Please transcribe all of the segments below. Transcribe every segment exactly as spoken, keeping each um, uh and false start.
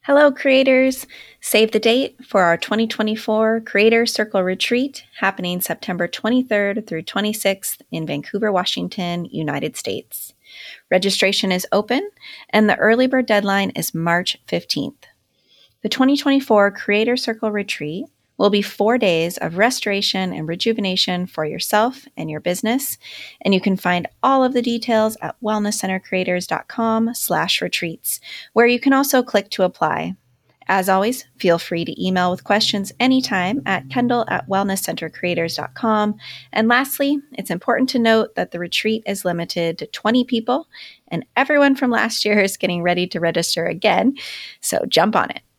Hello, creators! Save the date for our twenty twenty-four Creator Circle Retreat happening September twenty-third through twenty-sixth in Vancouver, Washington, United States. Registration is open, and the early bird deadline is March fifteenth. The twenty twenty-four Creator Circle Retreat will be four days of restoration and rejuvenation for yourself and your business, and you can find all of the details at wellnesscentercreators.com slash retreats, where you can also click to apply. As always, feel free to email with questions anytime at kendall at wellnesscentercreators dot com. And lastly, it's important to note that the retreat is limited to twenty people, and everyone from last year is getting ready to register again, so jump on it.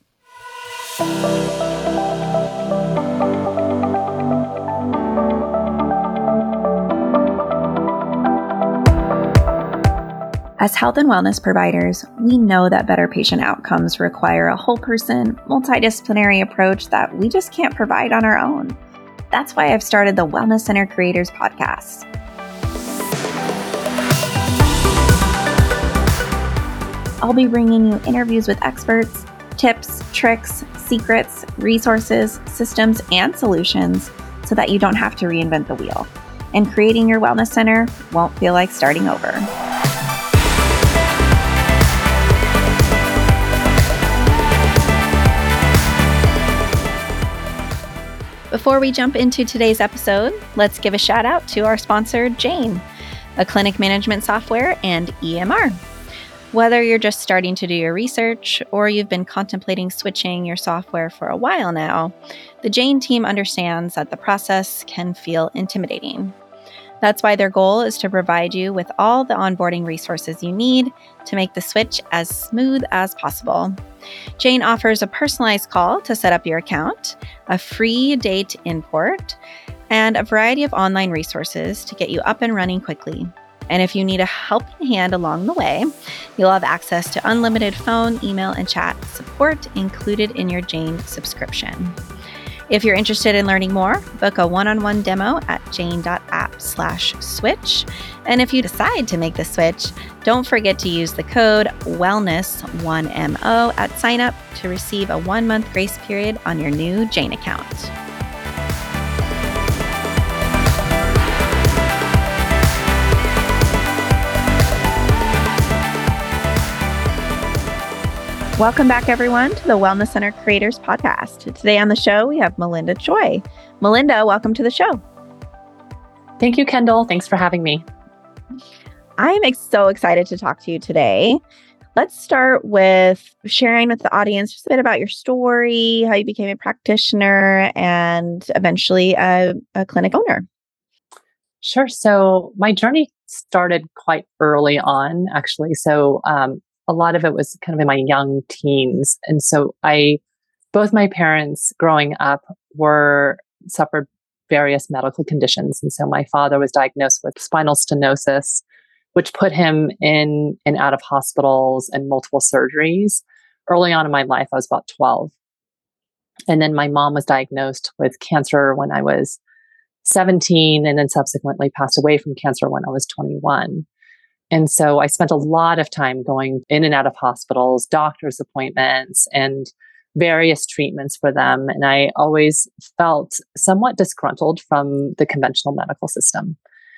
As health and wellness providers, we know that better patient outcomes require a whole person, multidisciplinary approach that we just can't provide on our own. That's why I've started the Wellness Center Creators podcast. I'll be bringing you interviews with experts, tips, tricks, secrets, resources, systems, and solutions so that you don't have to reinvent the wheel. And creating your wellness center won't feel like starting over. Before we jump into today's episode, let's give a shout out to our sponsor, Jane, a clinic management software and E M R. Whether you're just starting to do your research or you've been contemplating switching your software for a while now, the Jane team understands that the process can feel intimidating. That's why their goal is to provide you with all the onboarding resources you need to make the switch as smooth as possible. Jane offers a personalized call to set up your account, a free date import, and a variety of online resources to get you up and running quickly. And if you need a helping hand along the way, you'll have access to unlimited phone, email, and chat support included in your Jane subscription. If you're interested in learning more, book a one-on-one demo at jane.app slash switch. And if you decide to make the switch, don't forget to use the code wellness one M O at sign up to receive a one-month grace period on your new Jane account. Welcome back, everyone, to the Wellness Center Creators podcast. Today on the show, we have Melinda Choi. Melinda, welcome to the show. Thank you, Kendall. Thanks for having me. I'm ex- so excited to talk to you today. Let's start with sharing with the audience just a bit about your story, how you became a practitioner, and eventually a, a clinic owner. Sure. So my journey started quite early on, actually. So um, a lot of it was kind of in my young teens. And so I, both my parents growing up were suffered various medical conditions. And so my father was diagnosed with spinal stenosis, which put him in and out of hospitals and multiple surgeries. Early on in my life, I was about twelve. And then my mom was diagnosed with cancer when I was seventeen, and then subsequently passed away from cancer when I was twenty-one. And so I spent a lot of time going in and out of hospitals, doctor's appointments, and various treatments for them. And I always felt somewhat disgruntled from the conventional medical system.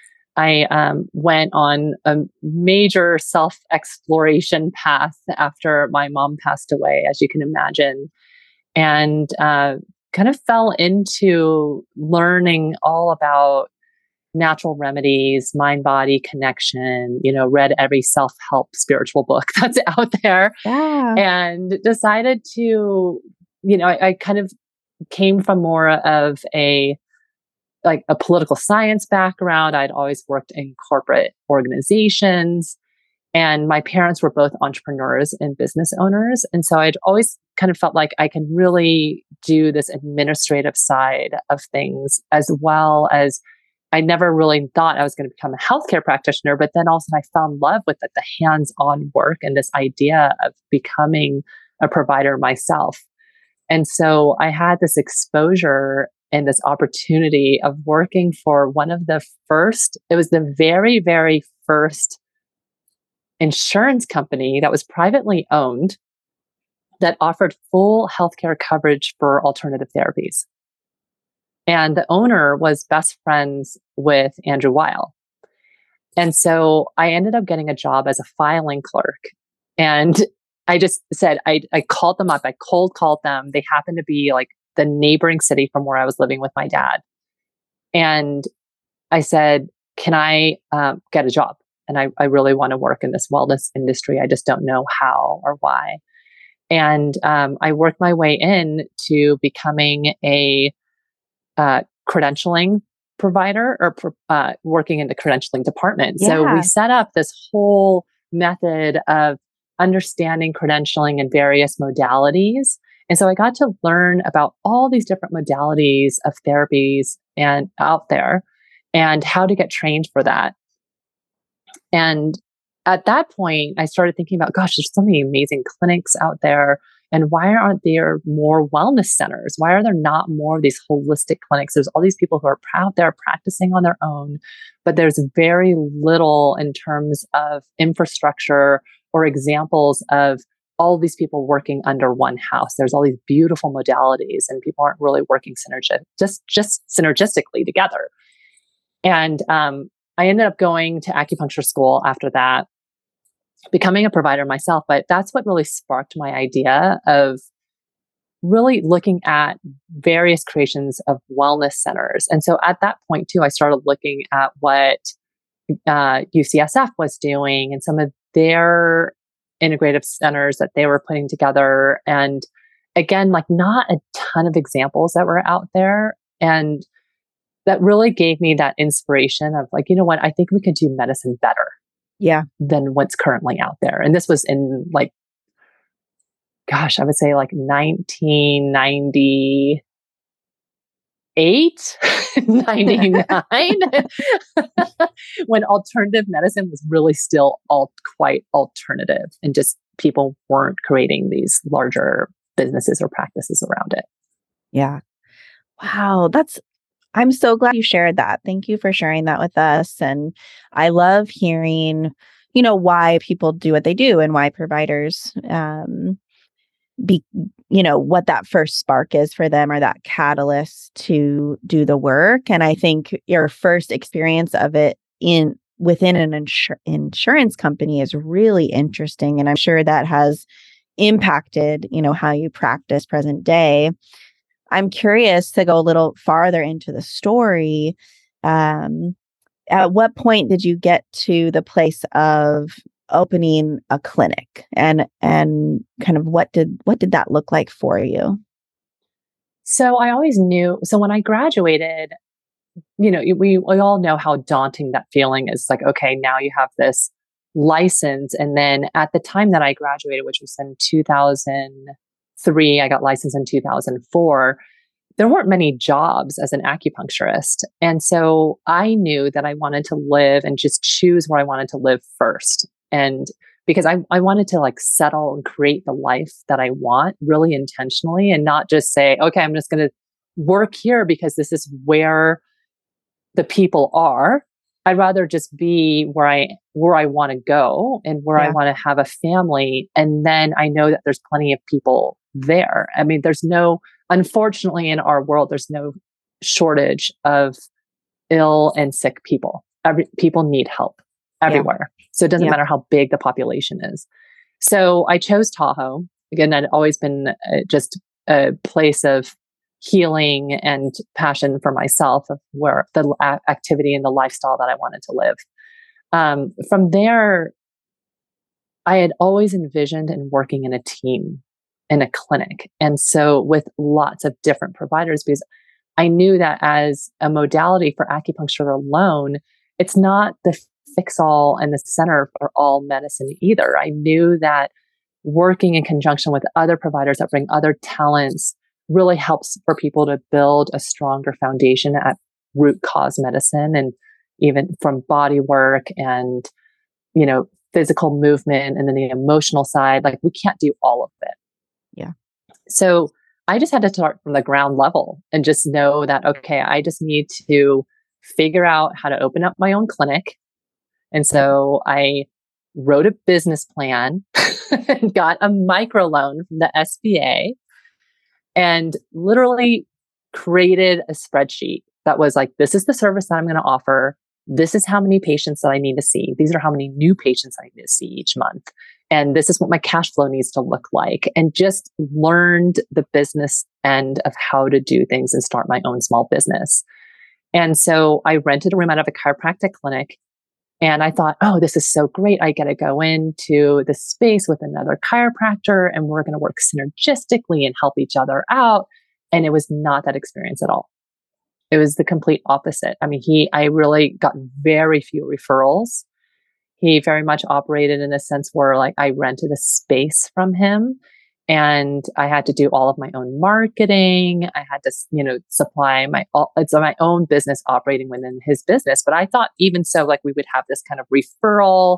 I um, went on a major self-exploration path after my mom passed away, as you can imagine, and uh, kind of fell into learning all about natural remedies, mind-body connection, you know, read every self-help spiritual book that's out there, Yeah. and decided to, you know, I, I kind of came from more of a, like a political science background. I'd always worked in corporate organizations, and my parents were both entrepreneurs and business owners. And so I'd always kind of felt like I can really do this administrative side of things, as well as I never really thought I was going to become a healthcare practitioner, but then also I fell in love with the, the hands-on work and this idea of becoming a provider myself. And so I had this exposure and this opportunity of working for one of the first, it was the very, very first insurance company that was privately owned that offered full healthcare coverage for alternative therapies. And the owner was best friends with Andrew Weil. And so I ended up getting a job as a filing clerk. And I just said, I, I called them up, I cold called them. They happened to be like the neighboring city from where I was living with my dad. And I said, can I um, get a job? And I, I really want to work in this wellness industry. I just don't know how or why. And um, I worked my way in to becoming a uh, credentialing provider or uh, working in the credentialing department. Yeah. So we set up this whole method of understanding credentialing in various modalities. And so I got to learn about all these different modalities of therapies and out there and how to get trained for that. And at that point, I started thinking about, gosh, there's so many amazing clinics out there. And why aren't there more wellness centers? Why are there not more of these holistic clinics? There's all these people who are out there practicing on their own, but there's very little in terms of infrastructure or examples of all these people working under one house. There's all these beautiful modalities, and people aren't really working synergi- just, just synergistically together. And um, I ended up going to acupuncture school after that, becoming a provider myself. But that's what really sparked my idea of really looking at various creations of wellness centers. And so at that point too, I started looking at what uh, U C S F was doing and some of their integrative centers that they were putting together. And again, like not a ton of examples that were out there. And that really gave me that inspiration of like, you know what, I think we could do medicine better. Yeah. Than what's currently out there. And this was in like, gosh, I would say like nineteen ninety-eight, ninety-nine, when alternative medicine was really still all quite alternative and just people weren't creating these larger businesses or practices around it. Yeah. Wow. That's, I'm so glad you shared that. Thank you for sharing that with us. And I love hearing, you know, why people do what they do and why providers, um, be, you know, what that first spark is for them or that catalyst to do the work. And I think your first experience of it in within an insur- insurance company is really interesting. And I'm sure that has impacted, you know, how you practice present day. I'm curious to go a little farther into the story. Um, at what point did you get to the place of opening a clinic, and and kind of what did what did that look like for you? So I always knew. So when I graduated, you know, we we all know how daunting that feeling is. Like, okay, now you have this license, and then at the time that I graduated, which was in two thousand three, I got licensed in two thousand four. There weren't many jobs as an acupuncturist. And so I knew that I wanted to live and just choose where I wanted to live first. And because I, I wanted to like settle and create the life that I want really intentionally and not just say, okay, I'm just going to work here because this is where the people are. I'd rather just be where I where I want to go and where Yeah. I want to have a family. And then I know that there's plenty of people there. I mean, there's no, unfortunately in our world, there's no shortage of ill and sick people. Every people need help everywhere. Yeah. So it doesn't yeah. matter how big the population is. So I chose Tahoe. Again, I'd always been uh, just a place of healing and passion for myself of where the a- activity and the lifestyle that I wanted to live. Um, from there, I had always envisioned and working in a team in a clinic. And so with lots of different providers, because I knew that as a modality for acupuncture alone, it's not the fix all and the center for all medicine either. I knew that working in conjunction with other providers that bring other talents really helps for people to build a stronger foundation at root cause medicine, and even from body work and, you know, physical movement, and then the emotional side. Like, we can't do all of it. Yeah. So I just had to start from the ground level and just know that, okay, I just need to figure out how to open up my own clinic. And so I wrote a business plan, and got a microloan from the S B A, and literally created a spreadsheet that was like, this is the service that I'm going to offer. This is how many patients that I need to see. These are how many new patients I need to see each month. And this is what my cash flow needs to look like. And just learned the business end of how to do things and start my own small business. And so I rented a room out of a chiropractic clinic. And I thought, oh, this is so great. I get to go into the space with another chiropractor and we're going to work synergistically and help each other out. And it was not that experience at all. It was the complete opposite. I mean, he, I really got very few referrals. He very much operated in a sense where like I rented a space from him and I had to do all of my own marketing. I had to, you know, supply my, it's my own business operating within his business. But I thought even so, like we would have this kind of referral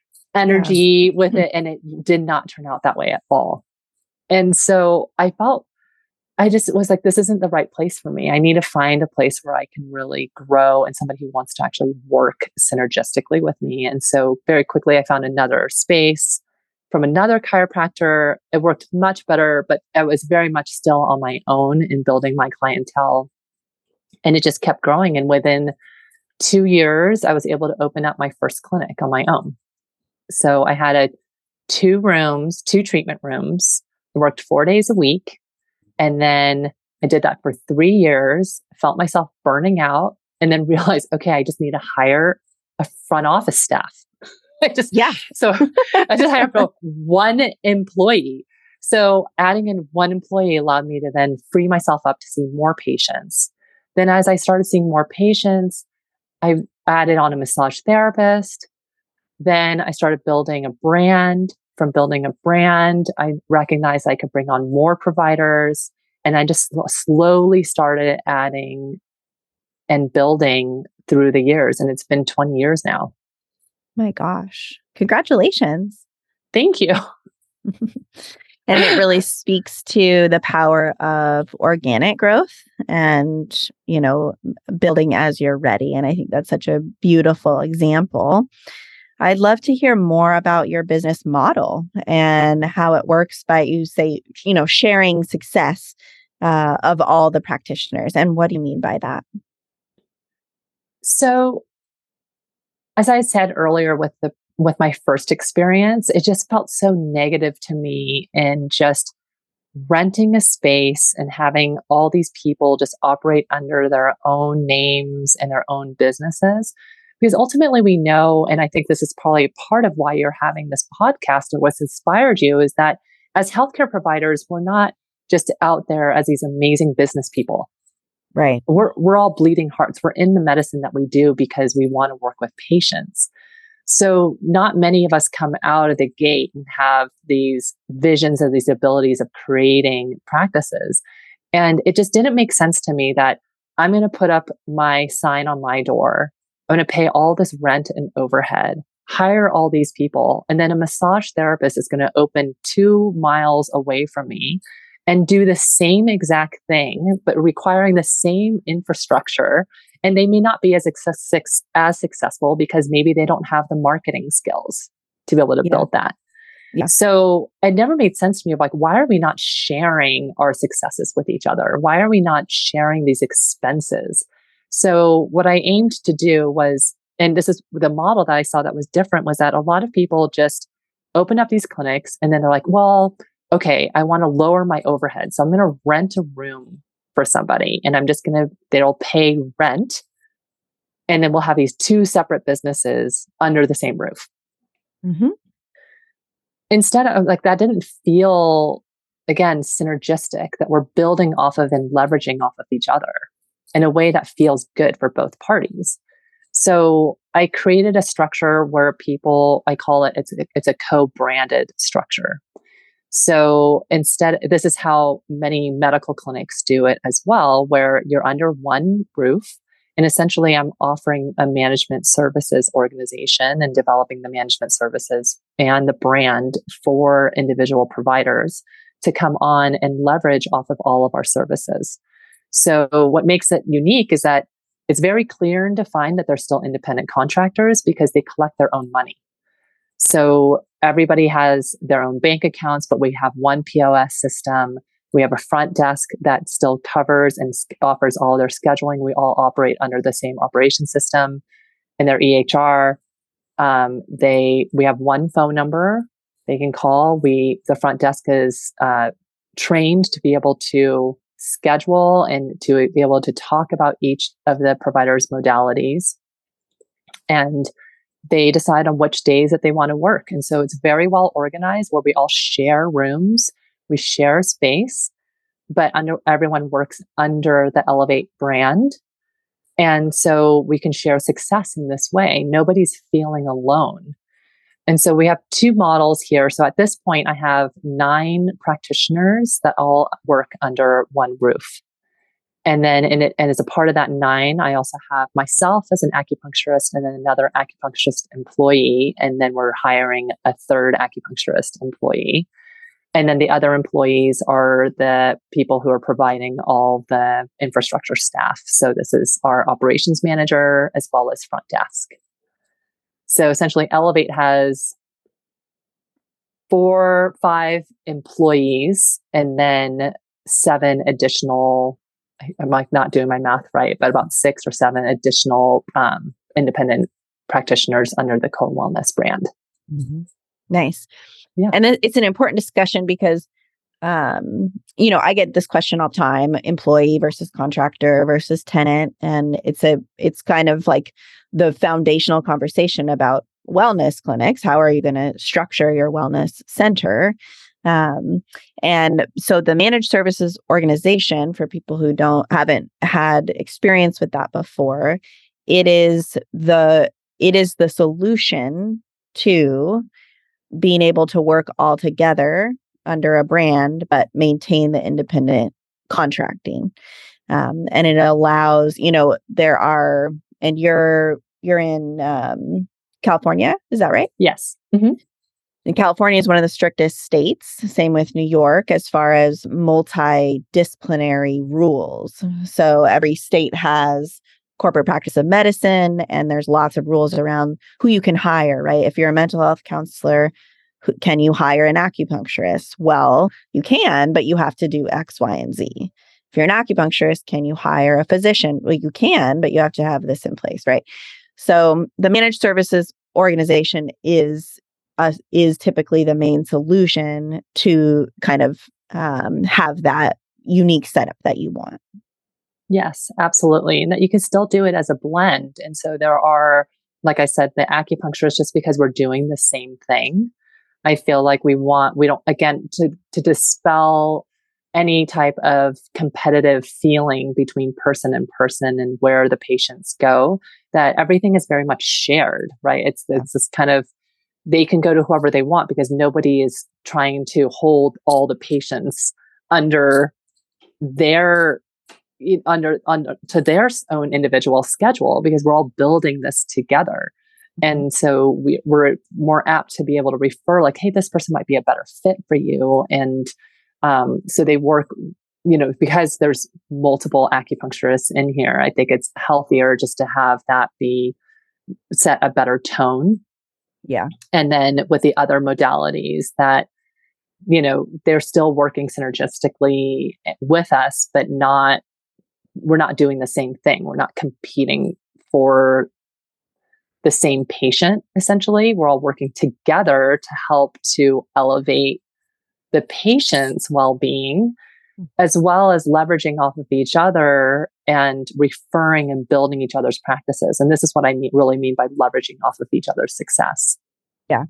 energy yes. with it. And it did not turn out that way at all. And so I felt I just was like, this isn't the right place for me. I need to find a place where I can really grow and somebody who wants to actually work synergistically with me. And so very quickly, I found another space from another chiropractor. It worked much better, but I was very much still on my own in building my clientele. And it just kept growing. And within two years, I was able to open up my first clinic on my own. So I had a two rooms, two treatment rooms. I worked four days a week. And then I did that for three years, felt myself burning out, and then realized, okay, I just need to hire a front office staff. I just, yeah. So I just hired one employee. So adding in one employee allowed me to then free myself up to see more patients. Then as I started seeing more patients, I added on a massage therapist. Then I started building a brand. From building a brand, I recognized I could bring on more providers. And I just slowly started adding and building through the years. And it's been twenty years now. My gosh. Congratulations. Thank you. And it really speaks to the power of organic growth and, you know, building as you're ready. And I think that's such a beautiful example. I'd love to hear more about your business model and how it works by, you say, you know, sharing success uh, of all the practitioners. And what do you mean by that? So, as I said earlier with the with my first experience, it just felt so negative to me in just renting a space and having all these people just operate under their own names and their own businesses. Because ultimately we know, and I think this is probably part of why you're having this podcast and what's inspired you, is that as healthcare providers, we're not just out there as these amazing business people. Right. We're, we're all bleeding hearts. We're in the medicine that we do because we want to work with patients. So not many of us come out of the gate and have these visions or these abilities of creating practices. And it just didn't make sense to me that I'm going to put up my sign on my door. I'm going to pay all this rent and overhead, hire all these people, and then a massage therapist is going to open two miles away from me and do the same exact thing, but requiring the same infrastructure. And they may not be as, success, as successful because maybe they don't have the marketing skills to be able to yeah. build that. Yeah. So it never made sense to me of like, why are we not sharing our successes with each other? Why are we not sharing these expenses? So what I aimed to do was, and this is the model that I saw that was different, was that a lot of people just open up these clinics and then they're like, well, okay, I want to lower my overhead. So I'm going to rent a room for somebody and I'm just going to, they'll pay rent. And then we'll have these two separate businesses under the same roof. Mm-hmm. Instead of like, that didn't feel, again, synergistic, that we're building off of and leveraging off of each other in a way that feels good for both parties. So I created a structure where people, I call it, it's, it's a co-branded structure. So instead, this is how many medical clinics do it as well, where you're under one roof. And essentially, I'm offering a management services organization and developing the management services and the brand for individual providers to come on and leverage off of all of our services. So what makes it unique is that it's very clear and defined that they're still independent contractors because they collect their own money. So everybody has their own bank accounts, but we have one P O S system. We have a front desk that still covers and offers all their scheduling. We all operate under the same operation system and their E H R. Um, they we have one phone number they can call. We the front desk is uh, trained to be able to schedule and to be able to talk about each of the providers' modalities, and they decide on which days that they want to work. And so it's very well organized where we all share rooms, we share space, but under everyone works under the Elevate brand. And so we can share success in this way. Nobody's feeling alone. And so we have two models here. So at this point, I have nine practitioners that all work under one roof. And then, in it, and as a part of that nine, I also have myself as an acupuncturist and then another acupuncturist employee. And then we're hiring a third acupuncturist employee. And then the other employees are the people who are providing all the infrastructure staff. So this is our operations manager as well as front desk. So essentially, Elevate has four, five employees and then seven additional, I'm like not doing my math right, but about six or seven additional um, independent practitioners under the Cone Wellness brand. Mm-hmm. Nice. Yeah. And it's an important discussion because, um, you know, I get this question all the time, employee versus contractor versus tenant. And it's a, it's kind of like the foundational conversation about wellness clinics. How are you going to structure your wellness center? Um, and so the managed services organization, for people who don't haven't had experience with that before, it is the it is the solution to being able to work all together under a brand, but maintain the independent contracting. Um, and it allows, you know, there are, and you're you're in um, California, is that right? Yes. Mm-hmm. And California is one of the strictest states, same with New York, as far as multidisciplinary rules. So every state has corporate practice of medicine, and there's lots of rules around who you can hire, right? If you're a mental health counselor, who, can you hire an acupuncturist? Well, you can, but you have to do X, Y, and Z. If you're an acupuncturist, can you hire a physician? Well, you can, but you have to have this in place, right? So the managed services organization is Uh, is typically the main solution to kind of um, have that unique setup that you want. Yes, absolutely. And that you can still do it as a blend. And so there are, like I said, the acupuncturist, just because we're doing the same thing, I feel like we want, we don't, again, to, to dispel any type of competitive feeling between person and person and where the patients go, that everything is very much shared, right? It's, it's this kind of, they can go to whoever they want because nobody is trying to hold all the patients under their under under to their own individual schedule, because we're all building this together. And so we, we're more apt to be able to refer like, hey, this person might be a better fit for you. And um, so they work, you know, because there's multiple acupuncturists in here, I think it's healthier just to have that be set a better tone. Yeah. And then with the other modalities that, you know, they're still working synergistically with us, but not, we're not doing the same thing. We're not competing for the same patient, essentially. We're all working together to help to elevate the patient's well-being, as well as leveraging off of each other and referring and building each other's practices. And this is what I mean, really mean by leveraging off of each other's success. Yeah.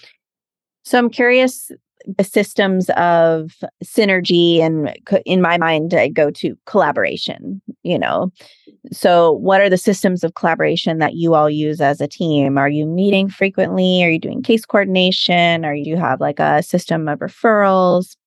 So I'm curious, the systems of synergy, and in my mind, I go to collaboration, you know. So what are the systems of collaboration that you all use as a team? Are you meeting frequently? Are you doing case coordination? Or you have like a system of referrals?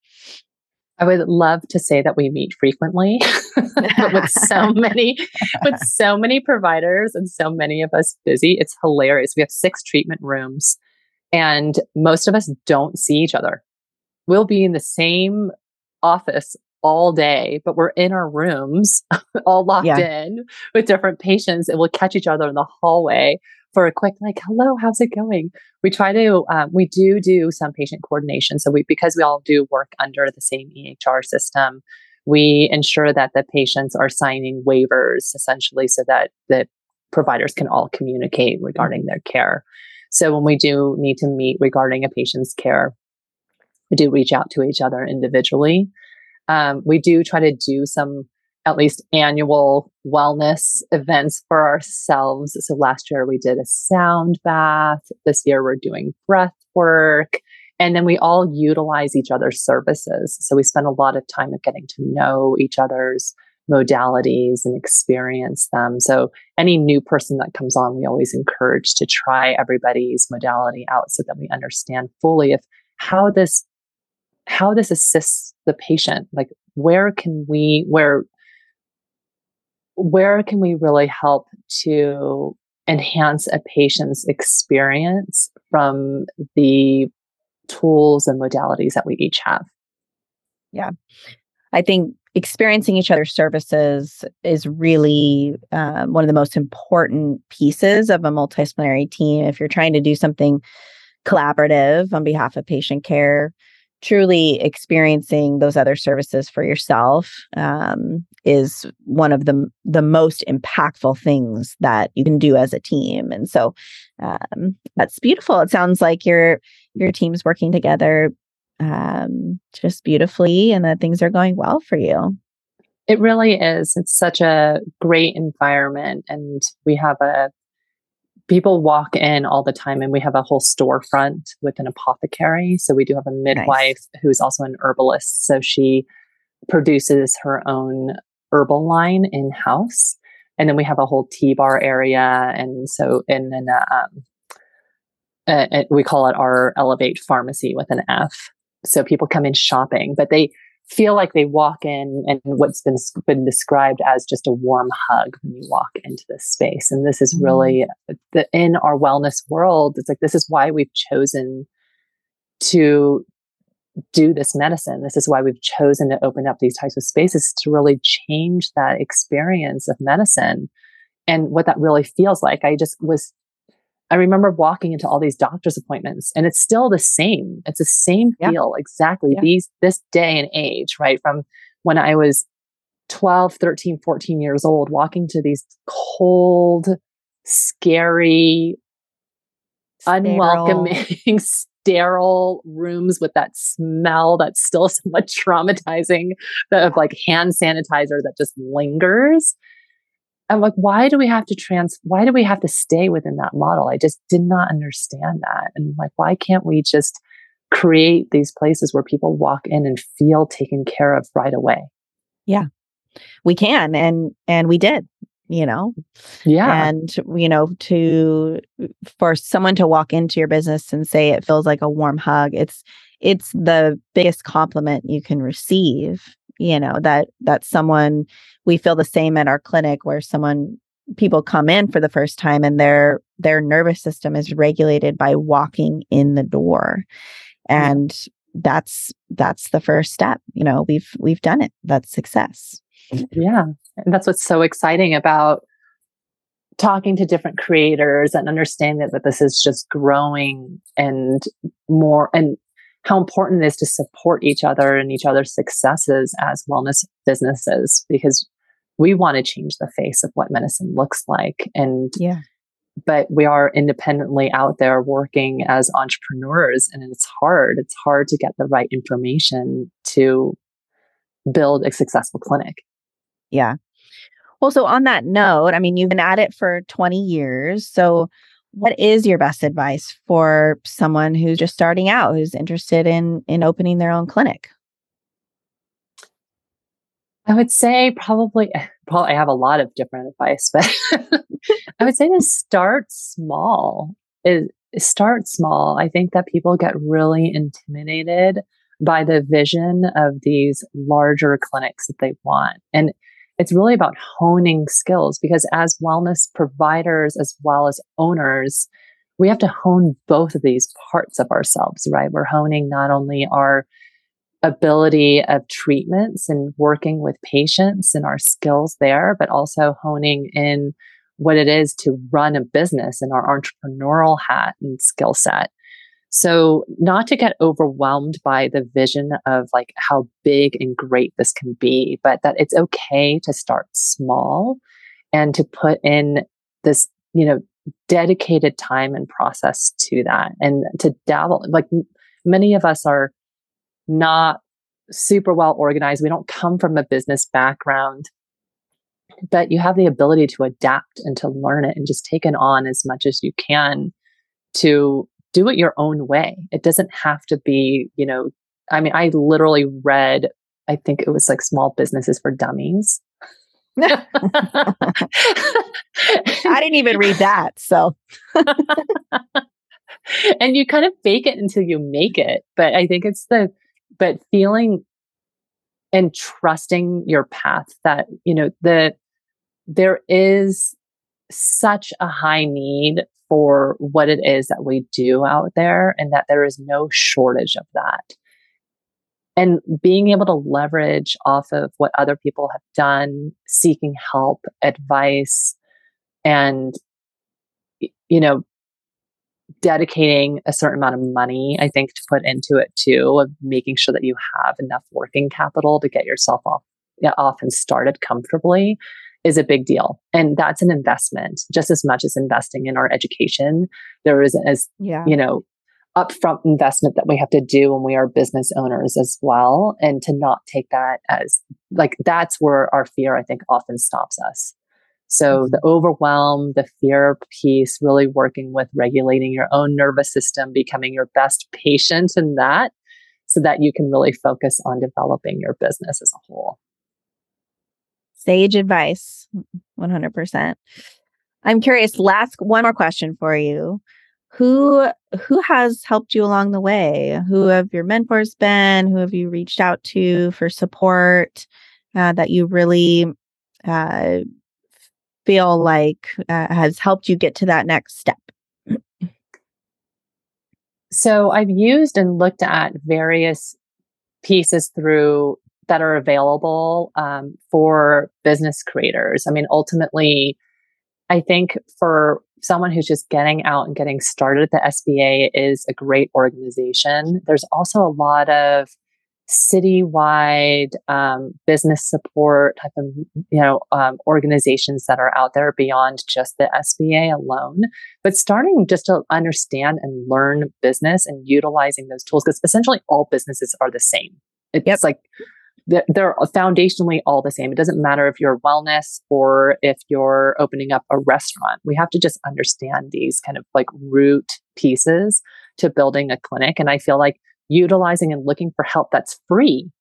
I would love to say that we meet frequently, but with so many, with so many providers and so many of us busy, it's hilarious. We have six treatment rooms and most of us don't see each other. We'll be in the same office all day, but we're in our rooms all locked Yeah. in with different patients, and we'll catch each other in the hallway for a quick, like, hello, how's it going? We try to, um, we do do some patient coordination. So we, because we all do work under the same E H R system, we ensure that the patients are signing waivers essentially so that the providers can all communicate regarding their care. So when we do need to meet regarding a patient's care, we do reach out to each other individually. Um, we do try to do some at least annual wellness events for ourselves. So last year we did a sound bath. This year we're doing breath work. And then we all utilize each other's services. So we spend a lot of time of getting to know each other's modalities and experience them. So any new person that comes on, we always encourage to try everybody's modality out so that we understand fully if how this how this assists the patient. Like where can we where where can we really help to enhance a patient's experience from the tools and modalities that we each have? Yeah. I think experiencing each other's services is really um, one of the most important pieces of a multidisciplinary team. If you're trying to do something collaborative on behalf of patient care, truly experiencing those other services for yourself um, is one of the the most impactful things that you can do as a team. And so um, that's beautiful. It sounds like your your team's working together um, just beautifully, and that things are going well for you. It really is. It's such a great environment, and we have a people walk in all the time, and we have a whole storefront with an apothecary. So we do have a midwife Nice. who's also an herbalist. So she produces her own herbal line in house, and then we have a whole tea bar area, and so and then uh, um, uh, uh, we call it our Elevate Pharmacy with an F. So people come in shopping, but they feel like they walk in and what's been been described as just a warm hug when you walk into this space. And this is Mm. really the, in our wellness world. It's like, this is why we've chosen to do this medicine. This is why we've chosen to open up these types of spaces to really change that experience of medicine and what that really feels like. I just was I remember walking into all these doctor's appointments, and it's still the same. It's the same Yeah. feel exactly Yeah. these this day and age, right? From when I was twelve, thirteen, fourteen years old, walking to these cold, scary, Sterile. unwelcoming, sterile rooms with that smell that's still somewhat traumatizing, the, of like hand sanitizer that just lingers. I'm like, why do we have to trans, why do we have to stay within that model? I just did not understand that. And like, why can't we just create these places where people walk in and feel taken care of right away? Yeah, we can, and and we did, you know. Yeah. And you know, to for someone to walk into your business and say it feels like a warm hug, it's it's the biggest compliment you can receive. You know, that that someone, we feel the same at our clinic where someone people come in for the first time and their their nervous system is regulated by walking in the door. Yeah. And that's that's the first step. You know, we've we've done it. That's success. Yeah. And that's what's so exciting about talking to different creators and understanding that, that this is just growing and more, and how important it is to support each other and each other's successes as wellness businesses, because we want to change the face of what medicine looks like. And, Yeah. but we are independently out there working as entrepreneurs, and it's hard. It's hard to get the right information to build a successful clinic. Yeah. Well, so on that note, I mean, you've been at it for twenty years. So what is your best advice for someone who's just starting out, who's interested in in opening their own clinic? I would say probably, probably I have a lot of different advice, but I would say to start small. Is start small. I think that people get really intimidated by the vision of these larger clinics that they want. And it's really about honing skills, because as wellness providers, as well as owners, we have to hone both of these parts of ourselves, right? We're honing not only our ability of treatments and working with patients and our skills there, but also honing in what it is to run a business and our entrepreneurial hat and skill set. So not to get overwhelmed by the vision of like how big and great this can be, but that it's okay to start small and to put in this, you know, dedicated time and process to that, and to dabble. Like m- many of us are not super well organized. We don't come from a business background, but you have the ability to adapt and to learn it and just take it on as much as you can to do it your own way. It doesn't have to be, you know, I mean, I literally read, I think it was like Small Businesses for Dummies. I didn't even read that. So, and you kind of fake it until you make it. But I think it's the, but feeling and trusting your path that, you know, the, there is such a high need for what it is that we do out there, and that there is no shortage of that. And being able to leverage off of what other people have done, seeking help, advice, and, you know, dedicating a certain amount of money, I think, to put into it too, of making sure that you have enough working capital to get yourself off, yeah, off and started comfortably, is a big deal. And that's an investment just as much as investing in our education. There is, as yeah. you know, upfront investment that we have to do when we are business owners as well. And to not take that as like, that's where our fear, I think, often stops us. So mm-hmm. the overwhelm, the fear piece, really working with regulating your own nervous system, becoming your best patient in that, so that you can really focus on developing your business as a whole. Sage advice, one hundred percent. I'm curious, last one more question for you. Who who has helped you along the way? Who have your mentors been? Who have you reached out to for support uh, that you really uh, feel like uh, has helped you get to that next step? So I've used and looked at various pieces through that are available um, for business creators. I mean, ultimately, I think for someone who's just getting out and getting started, the S B A is a great organization. There's also a lot of citywide um, business support type of, you know, um, organizations that are out there beyond just the S B A alone. But starting just to understand and learn business and utilizing those tools, because essentially all businesses are the same. It's yep. like they're foundationally all the same. It doesn't matter if you're wellness or if you're opening up a restaurant. We have to just understand these kind of like root pieces to building a clinic. And I feel like utilizing and looking for help that's free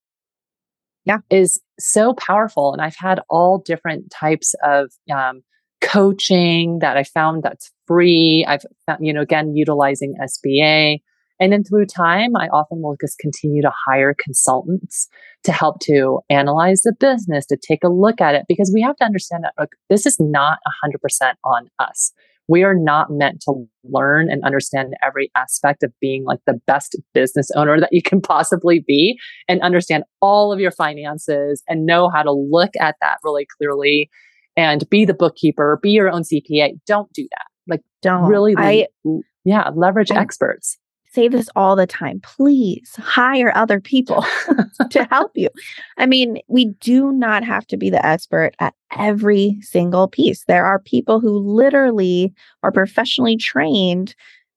yeah. is so powerful. And I've had all different types of um, coaching that I found that's free. I've found, you know, again, utilizing S B A. And then through time, I often will just continue to hire consultants to help to analyze the business, to take a look at it, because we have to understand that look, this is not one hundred percent on us. We are not meant to learn and understand every aspect of being like the best business owner that you can possibly be, and understand all of your finances and know how to look at that really clearly and be the bookkeeper, be your own C P A. Don't do that. Like, don't really, I, yeah, leverage I, experts. Say this all the time. Please hire other people to help you. I mean, we do not have to be the expert at every single piece. There are people who literally are professionally trained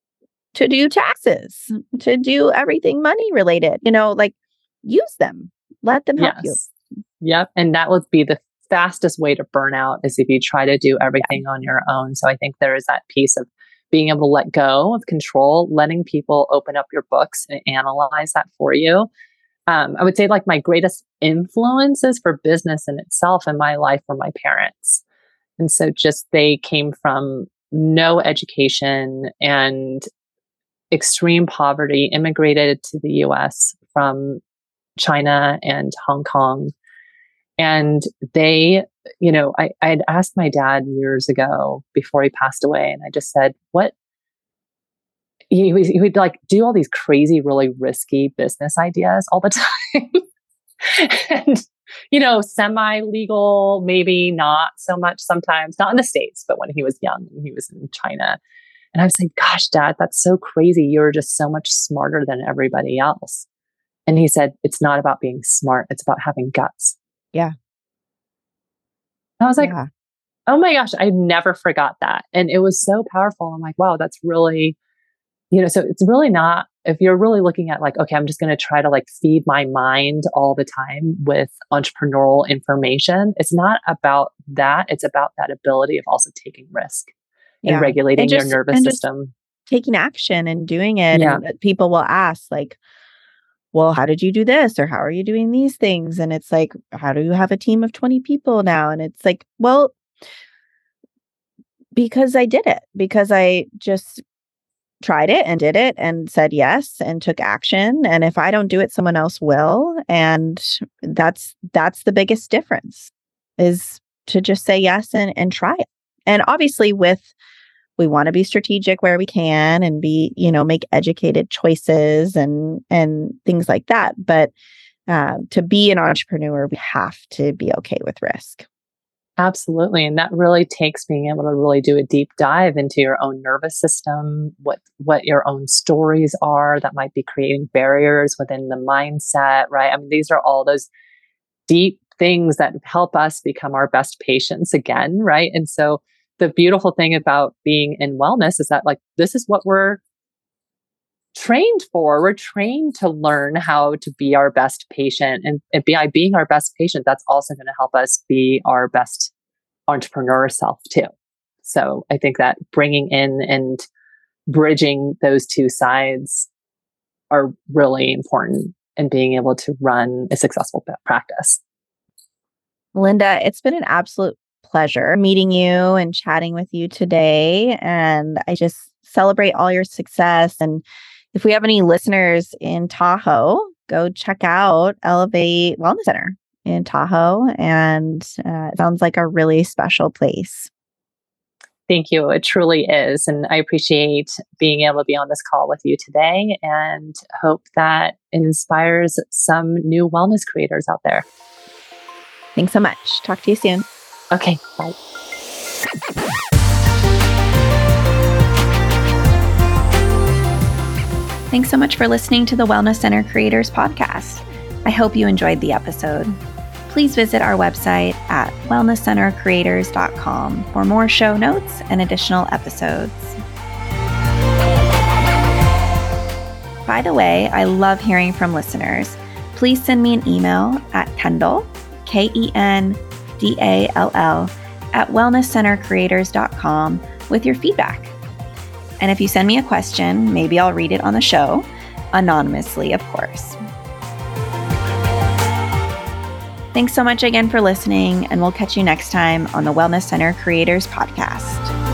to do taxes, to do everything money related. You know, like use them. Let them help yes. you. Yep. And that would be the fastest way to burn out, is if you try to do everything yeah. on your own. So I think there is that piece of being able to let go of control, letting people open up your books and analyze that for you. Um, I would say like my greatest influences for business in itself in my life were my parents. And so just they came from no education and extreme poverty, immigrated to the U S from China and Hong Kong. And they, you know, I I had asked my dad years ago before he passed away, and I just said, what, he, he would like do all these crazy, really risky business ideas all the time. And you know, semi-legal, maybe not so much sometimes, not in the States, but when he was young and he was in China. And I was like, gosh, Dad, that's so crazy. You're just so much smarter than everybody else. And he said, it's not about being smart. It's about having guts. Yeah. I was like, yeah. oh my gosh, I never forgot that. And it was so powerful. I'm like, wow, that's really, you know, so it's really not, if you're really looking at like, okay, I'm just going to try to like feed my mind all the time with entrepreneurial information. It's not about that. It's about that ability of also taking risk and Yeah. regulating And just- your nervous and just system. taking action and doing it. Yeah. And people will ask like, well, how did you do this? Or how are you doing these things? And it's like, how do you have a team of twenty people now? And it's like, well, because I did it, because I just tried it and did it and said yes and took action. And if I don't do it, someone else will. And that's, that's the biggest difference, is to just say yes and, and try it. And obviously with, we want to be strategic where we can and be, you know, make educated choices and, and things like that. But uh, to be an entrepreneur, we have to be okay with risk. Absolutely. And that really takes being able to really do a deep dive into your own nervous system, what what your own stories are that might be creating barriers within the mindset, right? I mean, these are all those deep things that help us become our best patients again, right? And so the beautiful thing about being in wellness is that like, this is what we're trained for. We're trained to learn how to be our best patient, and, and by being our best patient, that's also going to help us be our best entrepreneur self too. So I think that bringing in and bridging those two sides are really important in being able to run a successful practice. Linda, it's been an absolute pleasure meeting you and chatting with you today. And I just celebrate all your success. And if we have any listeners in Tahoe, go check out Elevate Wellness Center in Tahoe. And uh, it sounds like a really special place. Thank you. It truly is. And I appreciate being able to be on this call with you today, and hope that it inspires some new wellness creators out there. Thanks so much. Talk to you soon. Okay. Bye. Thanks so much for listening to the Wellness Center Creators Podcast. I hope you enjoyed the episode. Please visit our website at wellness center creators dot com for more show notes and additional episodes. By the way, I love hearing from listeners. Please send me an email at Kendall, K E N D A L L, at wellness center creators dot com with your feedback. And if you send me a question, maybe I'll read it on the show, anonymously, of course. Thanks so much again for listening, and we'll catch you next time on the Wellness Center Creators Podcast.